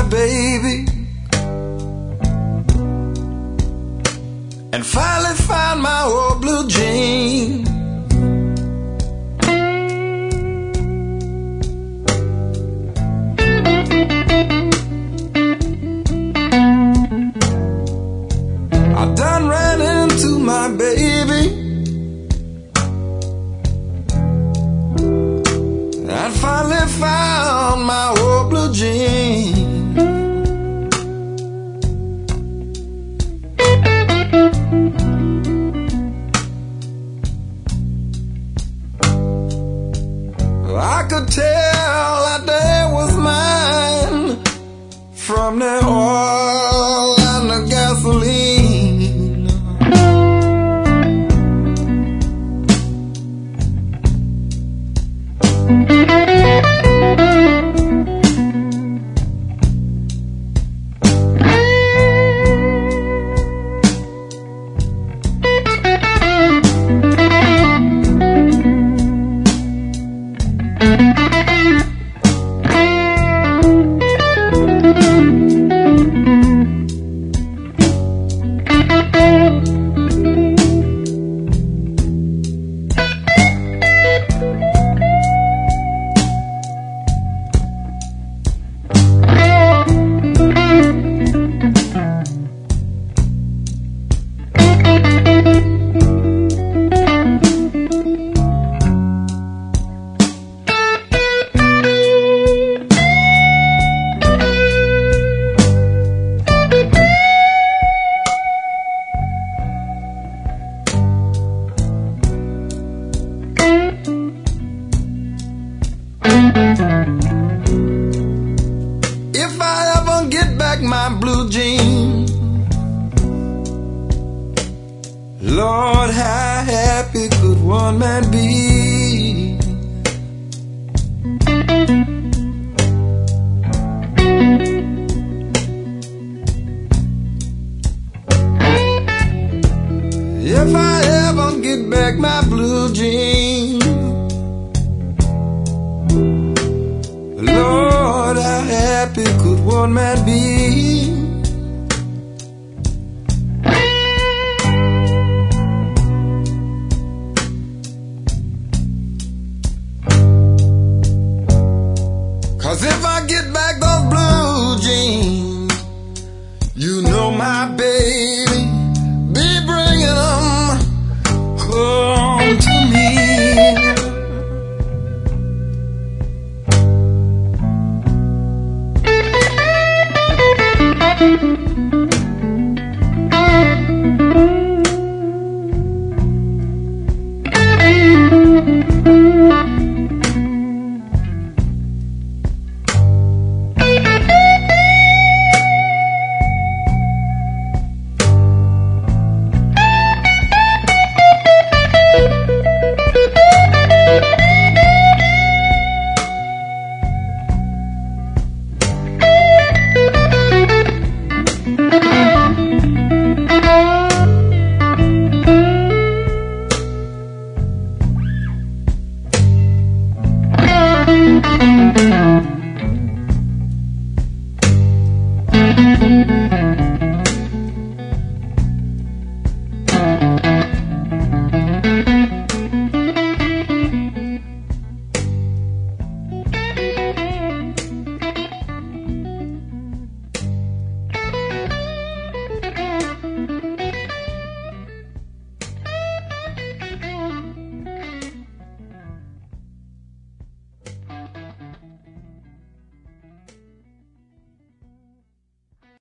baby, and finally found my old blue jean. I done ran into my baby, and finally found my old blue jean. I could tell that day was mine from the oil and the gasoline. If I ever get back my blue jeans, Lord, how happy could one man be? If I ever get back my blue jeans, Lord, how happy could one man be?